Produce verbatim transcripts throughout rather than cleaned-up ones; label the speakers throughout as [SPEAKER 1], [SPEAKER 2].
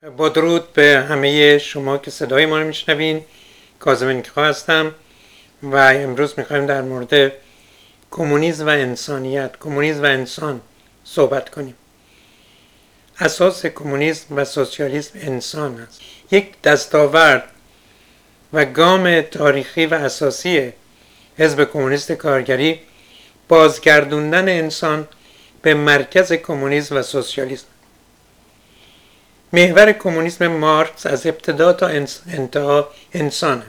[SPEAKER 1] با درود به همه شما که صدای ما رو میشنوین. کاظم انکا هستم و امروز میخوایم در مورد کمونیسم و انسانیت، کمونیسم و انسان صحبت کنیم. اساس کمونیسم و سوسیالیسم انسان است. یک دستاورد و گام تاریخی و اساسی حزب کمونیست کارگری بازگردوندن انسان به مرکز کمونیسم و سوسیالیسم. محور کمونیسم مارکس از ابتدا تا انتها انسانه،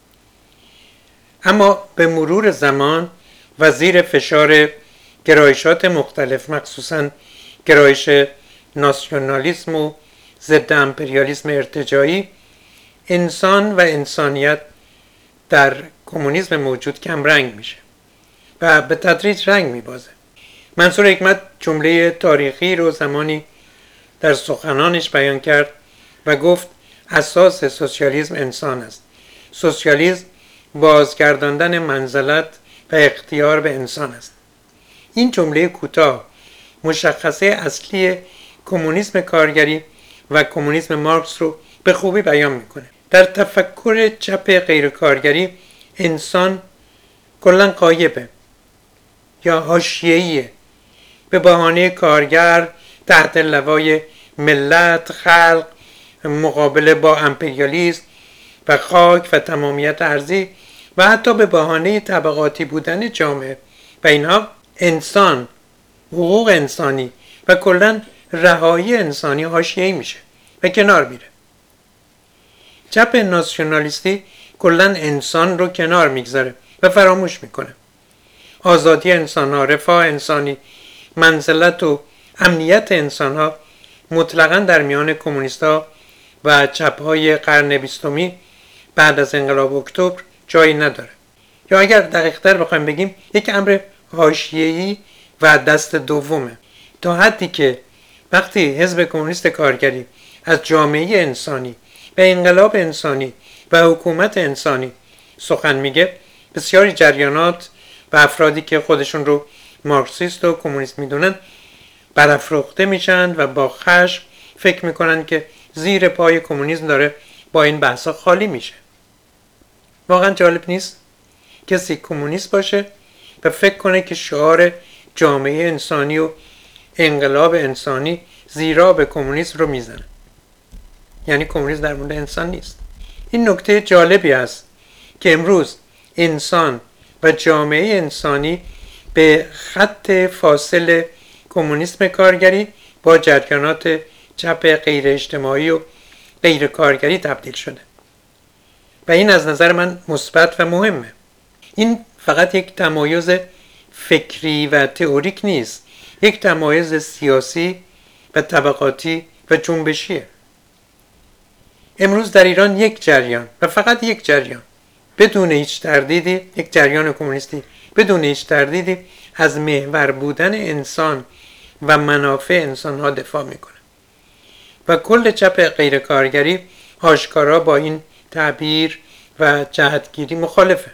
[SPEAKER 1] اما به مرور زمان و زیر فشار گرایشات مختلف، مخصوصاً گرایش ناسیونالیسم و ضد امپریالیسم ارتجاعی، انسان و انسانیت در کمونیسم موجود کم رنگ میشه و به تدریج رنگ میبازه. منصور حکمت جمله تاریخی رو زمانی در سخنانش بیان کرد و گفت اساس سوسیالیسم انسان است. سوسیالیسم بازگرداندن منزلت و اختیار به انسان است. این جمله کوتاه مشخصه اصلی کمونیسم کارگری و کمونیسم مارکس رو به خوبی بیان میکنه. در تفکر چپ غیرکارگری انسان کلاً غایبه یا حاشیه‌ایه، به بهانه کارگر تحت لوای ملت، خلق، مقابله با امپریالیسم و خاک و تمامیت ارضی و حتی به بهانه طبقاتی بودن جامعه و اینها انسان، حقوق انسانی و کلاً رهایی انسانی حاشیه‌ای میشه و کنار میره. چپ ناسیونالیستی کلاً انسان رو کنار میگذاره و فراموش میکنه. آزادی انسان ها، رفاه انسانی، منزلت و امنیت انسان ها مطلقاً در میان کمونیست ها و چپ های قرن بیستمی بعد از انقلاب اکتبر جایی نداره، یا اگر دقیق‌تر بخوایم بگیم یک امر حاشیه‌ای و دست دومه، تا حدی که وقتی حزب کمونیست کارگری از جامعه انسانی و انقلاب انسانی و حکومت انسانی سخن میگه، بسیاری جریانات و افرادی که خودشون رو مارکسیست و کمونیست میدونن برافروخته میشن و با خشم فکر میکنن که زیر پای کمونیسم داره با این بحثا خالی میشه. واقعا جالب نیست کسی کمونیست باشه و فکر کنه که شعار جامعه انسانی و انقلاب انسانی زیرا به کمونیسم رو میزنه، یعنی کمونیسم در مورد انسان نیست. این نکته جالبی است که امروز انسان و جامعه انسانی به خط فاصل کمونیسم کارگری با جریانات چپ غیر اجتماعی و غیر کارگری تبدیل شده و این از نظر من مثبت و مهمه. این فقط یک تمایز فکری و تئوریک نیست، یک تمایز سیاسی و طبقاتی و جنبشیه. امروز در ایران یک جریان و فقط یک جریان بدون هیچ تردیدی، یک جریان کمونیستی بدون هیچ تردیدی از محور بودن انسان و منافع انسان ها دفاع میکنه و کل چپ غیر کارگری آشکارا با این تعبیر و جهتگیری مخالفه.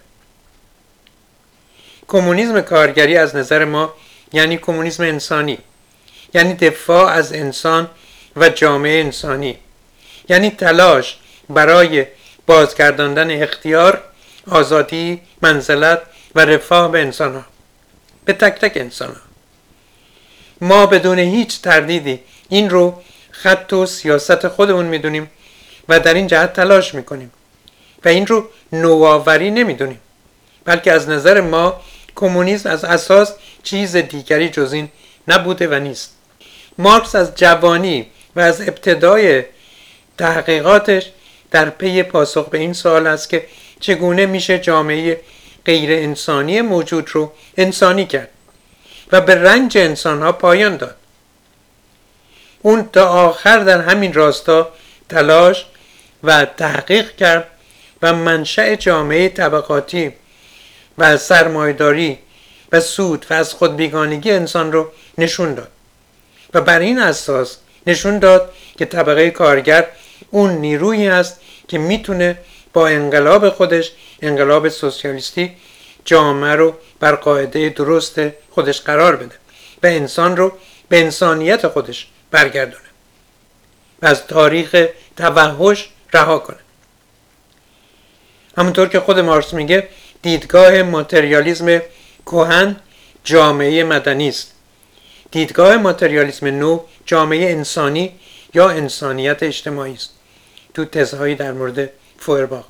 [SPEAKER 1] کمونیسم کارگری از نظر ما یعنی کمونیسم انسانی، یعنی دفاع از انسان و جامعه انسانی، یعنی تلاش برای بازگرداندن اختیار، آزادی، منزلت و رفاه به انسان ها، به تک تک انسان ها. ما بدون هیچ تردیدی این رو خط و سیاست خودمون میدونیم و در این جهت تلاش میکنیم و این رو نوآوری نمیدونیم، بلکه از نظر ما کمونیسم از اساس چیز دیگری جز این نبوده و نیست. مارکس از جوانی و از ابتدای تحقیقاتش در پی پاسخ به این سوال است که چگونه میشه جامعه غیر انسانی موجود رو انسانی کرد و به رنج انسانها پایان داد. اون تا آخر در همین راستا تلاش و تحقیق کرد و منشأ جامعه طبقاتی و سرمایه‌داری و سود و از خود بیگانگی انسان رو نشون داد و بر این اساس نشون داد که طبقه کارگر اون نیرویی است که میتونه با انقلاب خودش، انقلاب سوسیالیستی، جامعه رو بر قاعده درست خودش قرار بده و انسان رو به انسانیت خودش برگردونه. و از تاریخ توحش رها کنه. همونطور که خود مارکس میگه دیدگاه ماتریالیسم کهن جامعه مدنی است. دیدگاه ماتریالیسم نو جامعه انسانی یا انسانیت اجتماعی است. تو تزهایی در مورد فوئرباخ.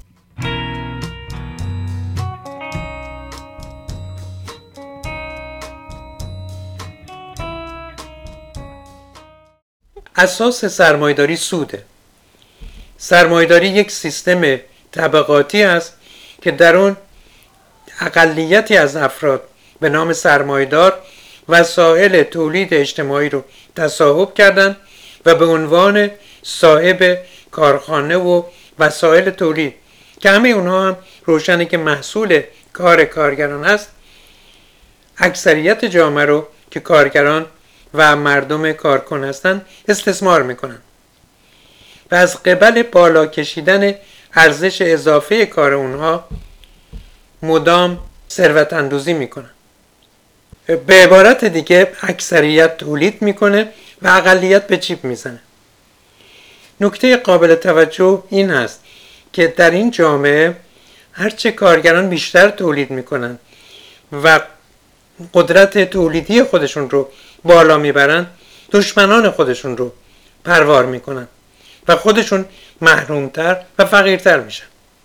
[SPEAKER 1] اساس سرمایه‌داری سوده. سرمایه‌داری یک سیستم طبقاتی است که در اون اقلیتی از افراد به نام سرمایه‌دار وسایل تولید اجتماعی رو تصاحب کردند و به عنوان صاحب کارخانه و وسایل تولید که همه اونها هم روشنه که محصول کار کارگران است، اکثریت جامعه رو که کارگران و مردم کارکن هستند استثمار میکنن و از قبل بالا کشیدن ارزش اضافه کار اونها مدام ثروت اندوزی میکنن. به عبارت دیگه اکثریت تولید میکنه و اقلیت به چیپ میزنه. نکته قابل توجه این هست که در این جامعه هرچه کارگران بیشتر تولید میکنن و قدرت تولیدی خودشون رو بالا میبرن، دشمنان خودشون رو پروار میکنن و خودشون محرومتر و فقیرتر میشن.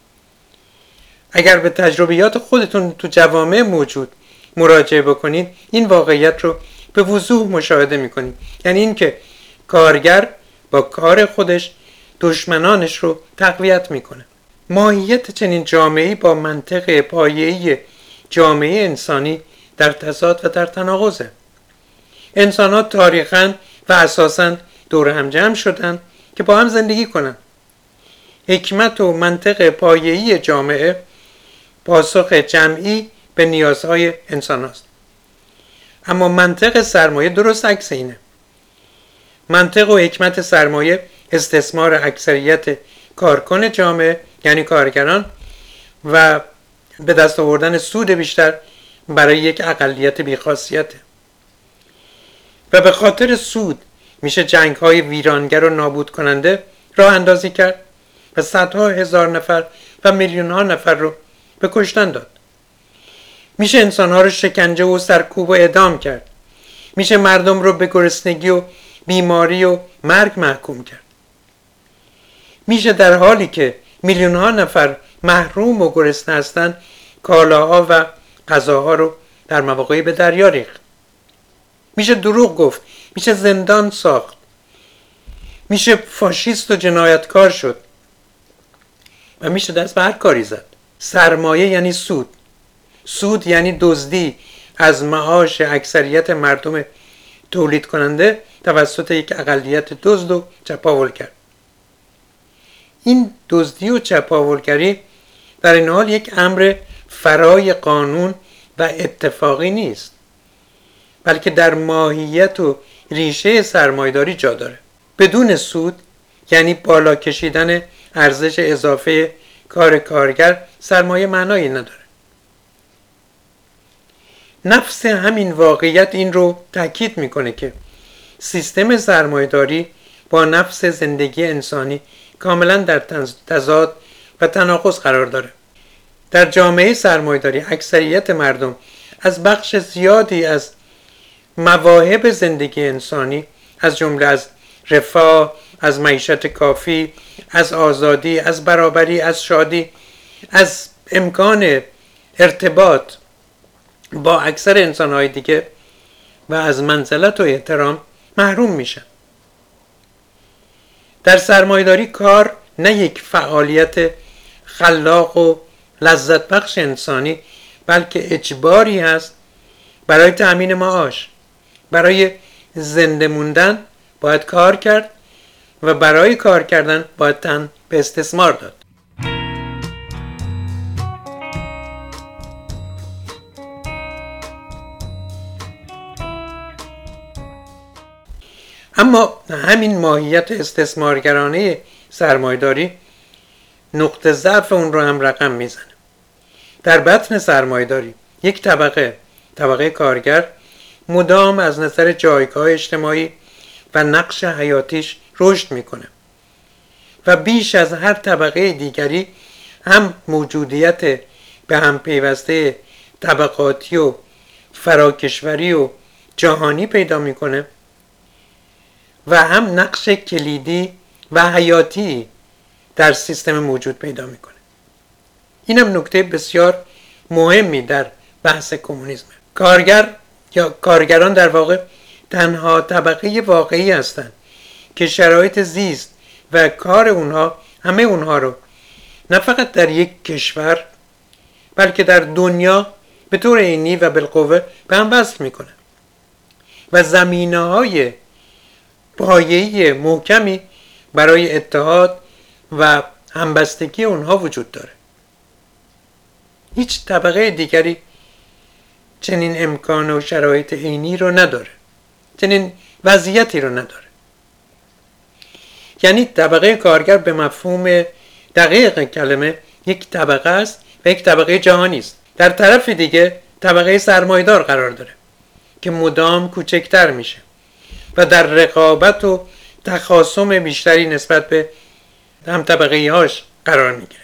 [SPEAKER 1] اگر به تجربیات خودتون تو جوامع موجود مراجعه بکنید این واقعیت رو به وضوح مشاهده میکنید. یعنی این که کارگر با کار خودش دشمنانش رو تقویت میکنه. ماهیت چنین جامعه‌ای با منطق پایه‌ای جامعه انسانی در تضاد و در تناقضه. انسان‌ها تاریخاً و اساساً دور هم جمع شدن که با هم زندگی کنن. حکمت و منطق پایه‌ای جامعه پاسخ جمعی به نیازهای انسان هست. اما منطق سرمایه درست عکس اینه. منطق و حکمت سرمایه استثمار اکثریت کارکن جامعه یعنی کارگران و به دست آوردن سود بیشتر برای یک اقلیت بی‌خاصیته. و به خاطر سود میشه جنگ‌های ویرانگر و نابود کننده راه اندازی کرد و صدها هزار نفر و میلیون‌ها نفر رو به کشتن داد. میشه انسان‌ها رو شکنجه و سرکوب و اعدام کرد. میشه مردم رو به گرسنگی و بیماری و مرگ محکوم کرد. میشه در حالی که میلیون‌ها نفر محروم و گرسنه هستند کالاها و غذاها رو در مواقعی به دریا ریخت. میشه دروغ گفت، میشه زندان ساخت، میشه فاشیست و جنایتکار شد و میشه دست به هر کاری زد. سرمایه یعنی سود. سود یعنی دزدی از معاش اکثریت مردم تولید کننده توسط یک اقلیت دزد و چپاولگر. این دزدی و چپاولگری در این حال یک امر فرای قانون و اتفاقی نیست، بلکه در ماهیت و ریشه سرمایه‌داری جا داره. بدون سود یعنی بالا کشیدن ارزش اضافه کار کارگر سرمایه معنایی نداره. نفس همین واقعیت این رو تاکید میکنه که سیستم سرمایه‌داری با نفس زندگی انسانی کاملا در تضاد و تناقض قرار داره. در جامعه سرمایه‌داری اکثریت مردم از بخش زیادی از مواهب زندگی انسانی از جمله از رفاه، از معیشت کافی، از آزادی، از برابری، از شادی، از امکان ارتباط با اکثر انسان‌های دیگه و از منزلت و احترام محروم میشن. در سرمایه‌داری کار نه یک فعالیت خلاق و لذت بخش انسانی بلکه اجباری هست برای تأمین معاش. برای زنده موندن باید کار کرد و برای کار کردن باید تن به استثمار داد. اما همین ماهیت استثمارگرانه سرمایه‌داری نقطه ضعف اون رو هم رقم میزنه. در بطن سرمایه‌داری یک طبقه، طبقه کارگر، مدام از نظر جایگاه اجتماعی و نقش حیاتیش رشد میکنه و بیش از هر طبقه دیگری هم موجودیت به هم پیوسته طبقاتی و فراکشوری و جهانی پیدا میکنه و هم نقش کلیدی و حیاتی در سیستم موجود پیدا میکنه. اینم نکته بسیار مهمی در بحث کمونیسم. کارگر یا کارگران در واقع تنها طبقه واقعی هستند که شرایط زیست و کار اونها همه اونها رو نه فقط در یک کشور بلکه در دنیا به طور عینی و بالقوه به هم وصل میکنه و زمینه‌های پایه‌ای محکمی برای اتحاد و همبستگی اونها وجود داره. هیچ طبقه دیگری چنین امکان و شرایط عینی رو نداره، چنین وضعیتی رو نداره. یعنی طبقه کارگر به مفهوم دقیق کلمه یک طبقه است و یک طبقه جهانی است. در طرف دیگه طبقه سرمایه‌دار قرار داره که مدام کوچکتر میشه و در رقابت و تخاصم بیشتری نسبت به هم طبقه هاش قرار میگیره.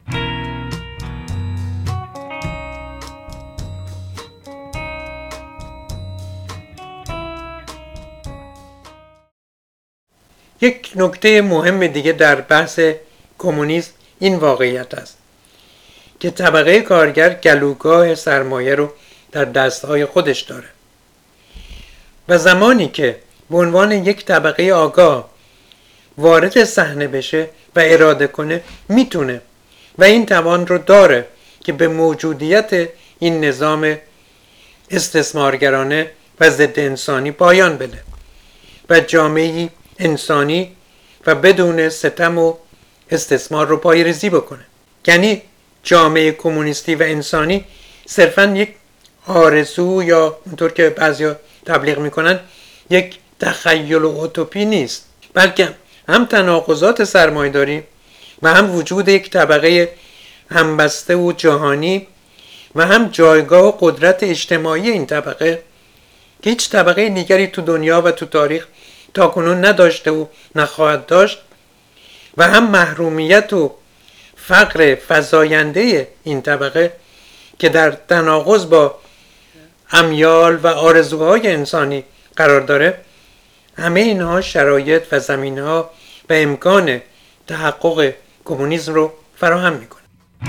[SPEAKER 1] یک نکته مهم دیگه در بحث کمونیسم این واقعیت است که طبقه کارگر گلوگاه سرمایه رو در دستهای خودش داره و زمانی که به عنوان یک طبقه آگاه وارد صحنه بشه و اراده کنه میتونه و این توان رو داره که به موجودیت این نظام استثمارگرانه و ضد انسانی پایان بده و جامعه‌ای انسانی و بدون ستم و استثمار رو پایه‌ریزی بکنه. یعنی جامعه کمونیستی و انسانی صرفاً یک آرزو یا اونطور که بعضیا تبلیغ میکنن یک تخیل و اوتوپی نیست، بلکه هم تناقضات سرمایه‌داری و هم وجود یک طبقه همبسته و جهانی و هم جایگاه و قدرت اجتماعی این طبقه که هیچ طبقه دیگری تو دنیا و تو تاریخ تاکنون نداشته و نخواهد داشت و هم محرومیت و فقر فزاینده این طبقه که در تناقض با امیال و آرزوهای انسانی قرار داره. همه اینها شرایط و زمینه‌ها و امکان تحقق کمونیسم رو فراهم میکنه.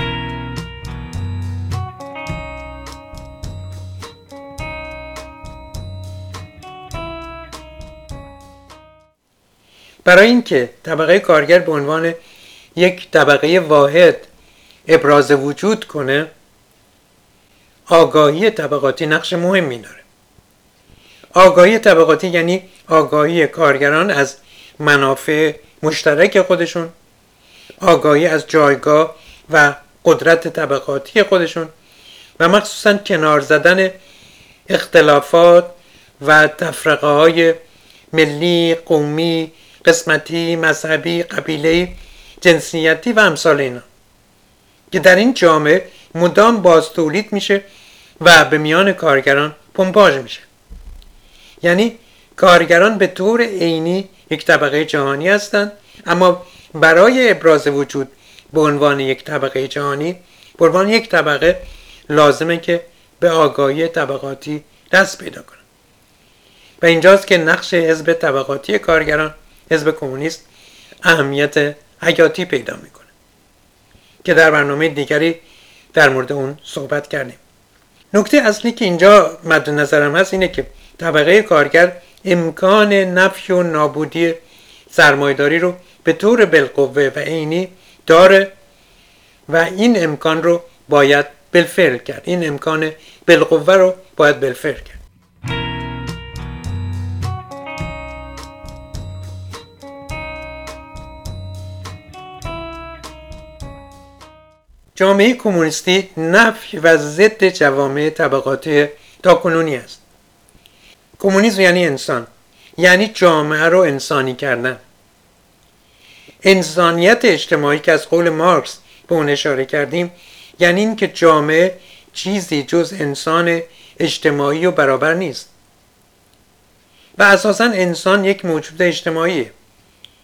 [SPEAKER 1] برای اینکه طبقه کارگر به عنوان یک طبقه واحد ابراز وجود کنه، آگاهی طبقاتی نقش مهمی داره. آگاهی طبقاتی یعنی آگاهی کارگران از منافع مشترک خودشون، آگاهی از جایگاه و قدرت طبقاتی خودشون و مخصوصاً کنار زدن اختلافات و تفرقه های ملی، قومی، قسمتی، مذهبی، قبیله‌ای، جنسیتی و امثال اینا که در این جامعه مدام باز تولید میشه و به میان کارگران پمپاژ میشه. یعنی کارگران به طور عینی یک طبقه جهانی هستند، اما برای ابراز وجود به عنوان یک طبقه جهانی، به عنوان یک طبقه لازمه که به آگاهی طبقاتی دست پیدا کنن. و اینجاست که نقش حزب طبقاتی کارگران، حزب کمونیست، اهمیت حیاتی پیدا میکنه که در برنامه دیگری در مورد اون صحبت کردیم. نکته اصلی که اینجا مد نظرم هست اینه که طبقه کارگر امکان نفی و نابودی سرمایه‌داری رو به طور بالقوه و عینی داره و این امکان رو باید بالفعل کرد. این امکان بالقوه رو باید بالفعل کرد. جامعه کمونیستی نفی و ضد جوامع طبقاتی تاکنونی است. کمونیسم یعنی انسان، یعنی جامعه رو انسانی کردن. انسانیت اجتماعی که از قول مارکس به اون اشاره کردیم یعنی این که جامعه چیزی جز انسان اجتماعی و برابر نیست و اساساً انسان یک موجود اجتماعیه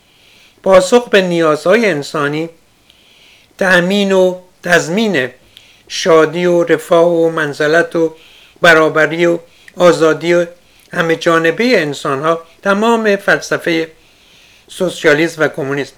[SPEAKER 1] پاسخ به نیازهای انسانی، تأمین و تضمین شادی و رفاه و منزلت و برابری و آزادی و همه جانبه انسان ها تمام فلسفه سوسیالیسم و کمونیسم.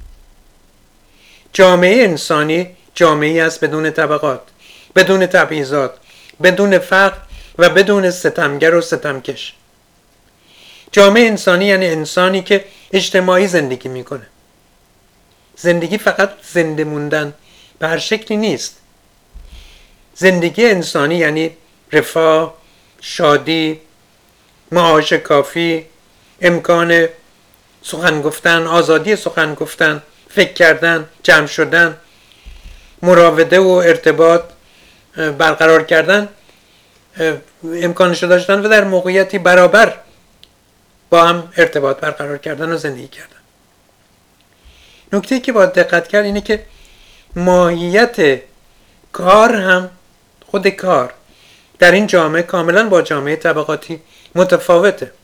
[SPEAKER 1] جامعه انسانی جامعه است بدون طبقات، بدون تبعیضات، بدون فقر و بدون ستمگر و ستمکش. جامعه انسانی یعنی انسانی که اجتماعی زندگی میکنه. زندگی فقط زنده موندن به هر شکلی نیست. زندگی انسانی یعنی رفاه، شادی، معاش کافی، امکان سخن گفتن، آزادی سخن گفتن، فکر کردن، جمع شدن، مراوده و ارتباط برقرار کردن، امکانش داشتن و در موقعیتی برابر با هم ارتباط برقرار کردن و زندگی کردن. نکته‌ای که باید دقت کرد اینه که ماهیت کار هم، خود کار در این جامعه کاملا با جامعه طبقاتی متفاوته.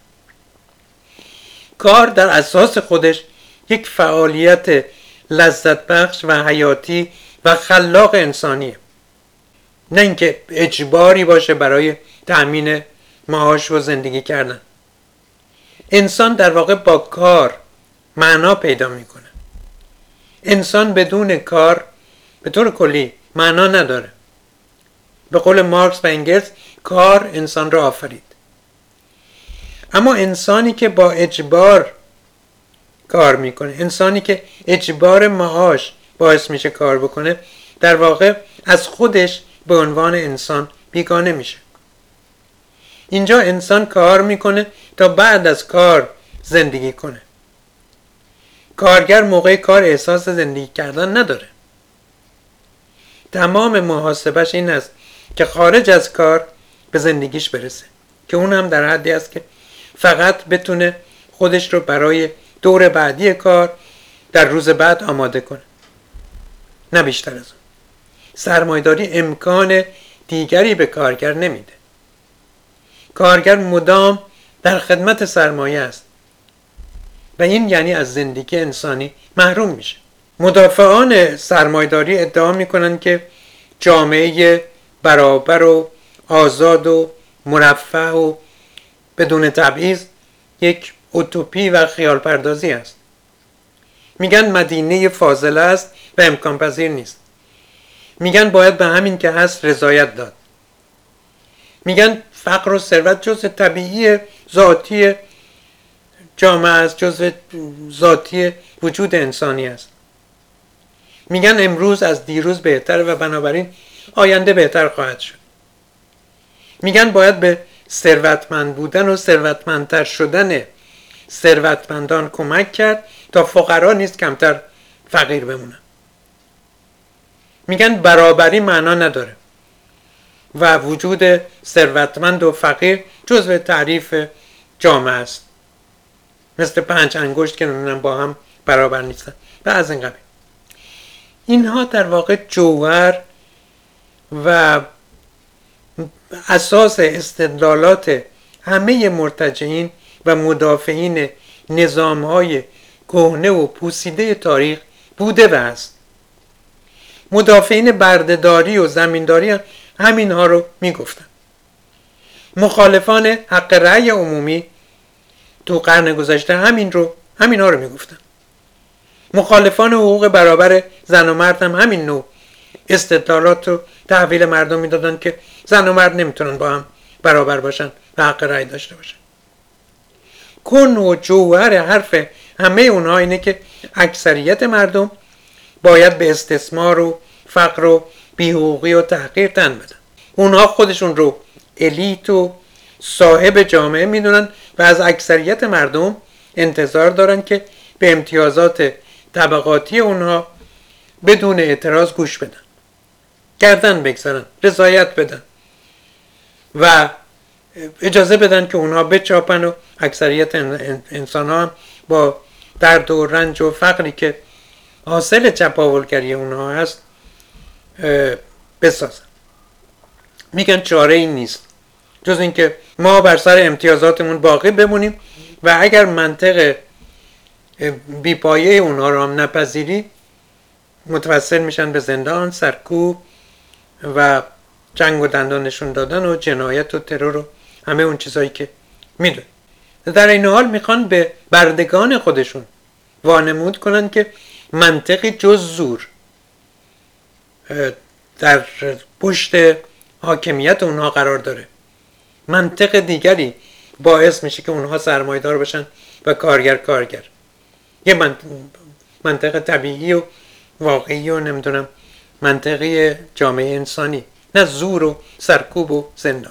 [SPEAKER 1] کار در اساس خودش یک فعالیت لذت بخش و حیاتی و خلاق انسانیه، نه اینکه اجباری باشه برای تأمین معاش و زندگی کردن. انسان در واقع با کار معنا پیدا میکنه. انسان بدون کار به طور کلی معنا نداره. به قول مارکس و انگلز کار انسان را آفرید. اما انسانی که با اجبار کار میکنه، انسانی که اجبار معاش باعث میشه کار بکنه، در واقع از خودش به عنوان انسان بیگانه میشه. اینجا انسان کار میکنه تا بعد از کار زندگی کنه. کارگر موقع کار احساس زندگی کردن نداره. تمام محاسبش این است که خارج از کار به زندگیش برسه، که اون هم در حدی است که فقط بتونه خودش رو برای دور بعدی کار در روز بعد آماده کنه، نه بیشتر از اون. سرمایه‌داری امکان دیگری به کارگر نمیده. کارگر مدام در خدمت سرمایه است و این یعنی از زندگی انسانی محروم میشه. مدافعان سرمایه‌داری ادعا میکنن که جامعه برابر و آزاد و مرفه و بدون تبعیض یک اوتوپی و خیال پردازی است. میگن مدینه فاضله است و امکان پذیر نیست. میگن باید به همین که هست رضایت داد. میگن فقر و ثروت جزء طبیعی ذاتی جامعه است، جزء ذاتی وجود انسانی است. میگن امروز از دیروز بهتره و بنابراین آینده بهتر خواهد شد. میگن باید به ثروتمند بودن و ثروتمندتر شدن ثروتمندان کمک کرد تا فقرا نیز کمتر فقیر بمونن. میگن برابری معنا نداره و وجود ثروتمند و فقیر جزء تعریف جامعه است، مثل پنج انگشت که نمیدونم با هم برابر نیستن و از این قبیل. اینها در واقع جوهر و اساس استدلالات همه مرتجعین و مدافعین نظام‌های کهنه و پوسیده تاریخ بوده و است. مدافعین بردهداری و زمینداری هم همین ها رو میگفتن. مخالفان حق رأی عمومی تو قرن گذشته همین رو همین ها رو میگفتن. مخالفان حقوق برابر زن و مرد هم همین نوع استدلالات رو تحویل مردم میدادن که زن و مرد نمیتونن با هم برابر باشن و حق رأی داشته باشن. کن و جوهر حرف همه اونها اینه که اکثریت مردم باید به استثمار و فقر و بی‌حقوقی و تحقیر تن بدن. اونها خودشون رو الیت و صاحب جامعه میدونن و از اکثریت مردم انتظار دارن که به امتیازات طبقاتی اونها بدون اعتراض گوش بدن، گردن بگذارن، رضایت بدن و اجازه بدن که اونها بچاپن و اکثریت انسان ها هم با درد و رنج و فقری که حاصل چپاولگری اونها هست بسازن. میگن چاره این نیست جز اینکه ما بر سر امتیازاتمون باقی بمونیم و اگر منطق بیپایه اونها رو هم نپذیری متوسل میشن به زندان، سرکوب و جنگ و دندانشون دادن و جنایت و ترور و همه اون چیزایی که میدون. در این حال میخوان به بردگان خودشون وانمود کنن که منطقی جز زور در پشت حاکمیت اونها قرار داره. منطق دیگری باعث میشه که اونها سرمایه‌دار بشن و کارگر کارگر. یه منطق طبیعی و واقعی و نمیدونم منطقی جامعه انسانی، نه زور و سرکوب و زندان.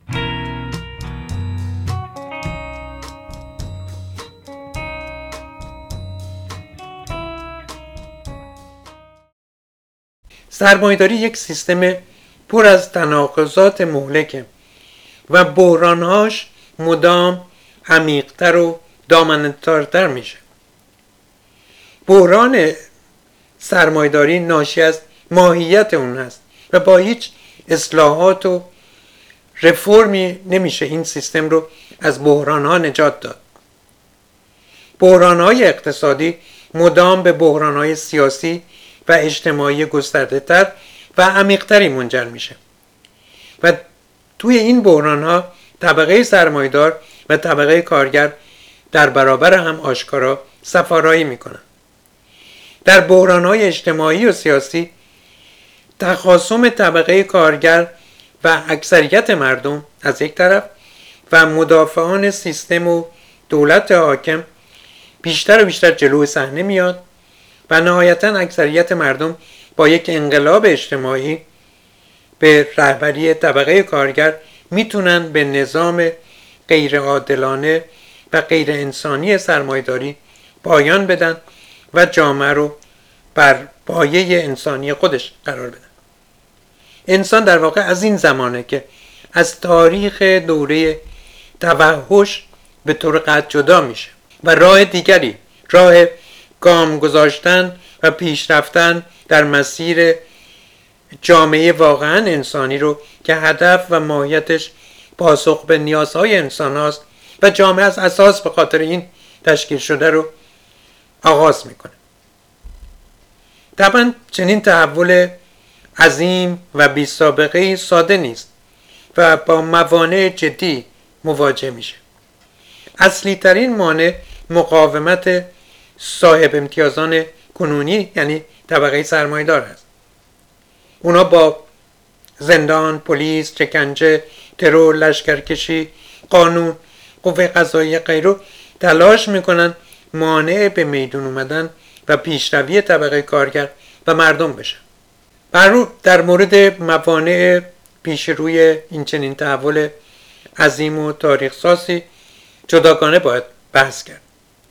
[SPEAKER 1] سرمایه‌داری یک سیستم پر از تناقضات مهلکه و بحرانهاش مدام عمیق‌تر و دامنه‌دارتر میشه. بحران سرمایه‌داری ناشی از ماهیت اون هست و با هیچ اصلاحات و رفرمی نمیشه این سیستم رو از بحرانها نجات داد. بحرانهای اقتصادی مدام به بحرانهای سیاسی و اجتماعی گسترده تر و عمیق‌تری منجر میشه و توی این بحرانها طبقه سرمایه‌دار و طبقه کارگر در برابر هم آشکارا سفارایی میکنن. در بحرانهای اجتماعی و سیاسی تخاصم طبقه کارگر و اکثریت مردم از یک طرف و مدافعان سیستم و دولت حاکم بیشتر و بیشتر جلو صحنه میاد و نهایتاً اکثریت مردم با یک انقلاب اجتماعی به رهبری طبقه کارگر میتونن به نظام غیر عادلانه و غیر انسانی سرمایه‌داری پایان بدن و جامعه رو بر پایه انسانی خودش قرار بدن. انسان در واقع از این زمانه که از تاریخ دوره توحش به طور قطع جدا میشه و راه دیگری، راه گام گذاشتن و پیش رفتن در مسیر جامعه واقعا انسانی رو که هدف و ماهیتش پاسخ به نیازهای انسان هاست و جامعه از اساس به خاطر این تشکیل شده رو آغاز میکنه. طبعا چنین تحول عظیم و بی سابقه ساده نیست و با موانع جدی مواجه میشه. اصلی ترین مانع مقاومت صاحب امتیازان کنونی یعنی طبقه سرمایه‌دار است. اونا با زندان، پلیس، شکنجه، ترور، لشکرکشی، قانون، قوه قضاییه غیره تلاش میکنن مانع به میدون اومدن و پیشروی طبقه کارگر و مردم بشن. برو در مورد موانع پیش روی این چنین تحول عظیم و تاریخ سازی جداگانه باید بحث کرد.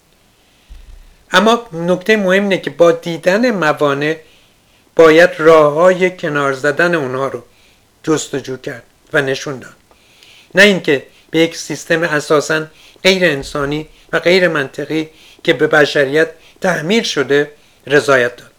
[SPEAKER 1] اما نکته مهم اینه که با دیدن موانع باید راه‌های کنار زدن اونها رو جستجو کرد و نشون داد، نه اینکه به یک سیستم اساساً غیر انسانی و غیر منطقی که به بشریت تحمیل شده رضایت داد.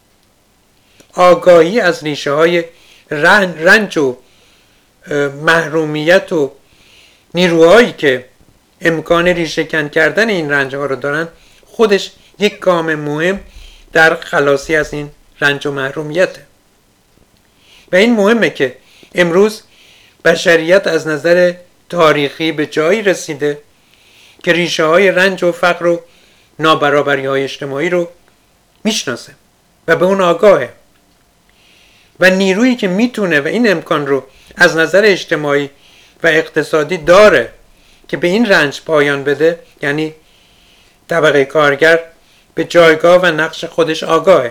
[SPEAKER 1] آگاهی از ریشه های رنج و محرومیت و نیروهایی که امکان ریشه کن کردن این رنج ها رو دارن خودش یک گام مهم در خلاصی از این رنج و محرومیته. و این مهمه که امروز بشریت از نظر تاریخی به جایی رسیده که ریشه های رنج و فقر و نابرابری های اجتماعی رو میشناسه و به اون آگاهه و نیرویی که میتونه و این امکان رو از نظر اجتماعی و اقتصادی داره که به این رنج پایان بده، یعنی طبقه کارگر، به جایگاه و نقش خودش آگاهه.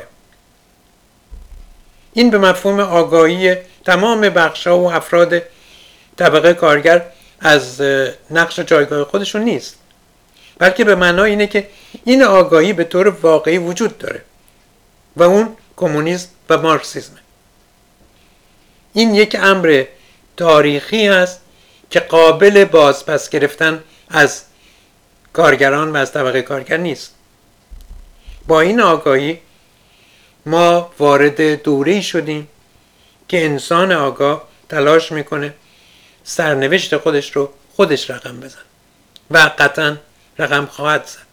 [SPEAKER 1] این به مفهوم آگاهی تمام بخش‌ها و افراد طبقه کارگر از نقش جایگاه خودشون نیست، بلکه به معنای اینه که این آگاهی به طور واقعی وجود داره و اون کمونیسم و مارکسیسمه. این یک امر تاریخی هست که قابل بازپس گرفتن از کارگران و از طبقه کارگر نیست. با این آگاهی ما وارد دوره‌ای شدیم که انسان آگاه تلاش میکنه سرنوشت خودش رو خودش رقم بزن و قطعاً رقم خواهد زد.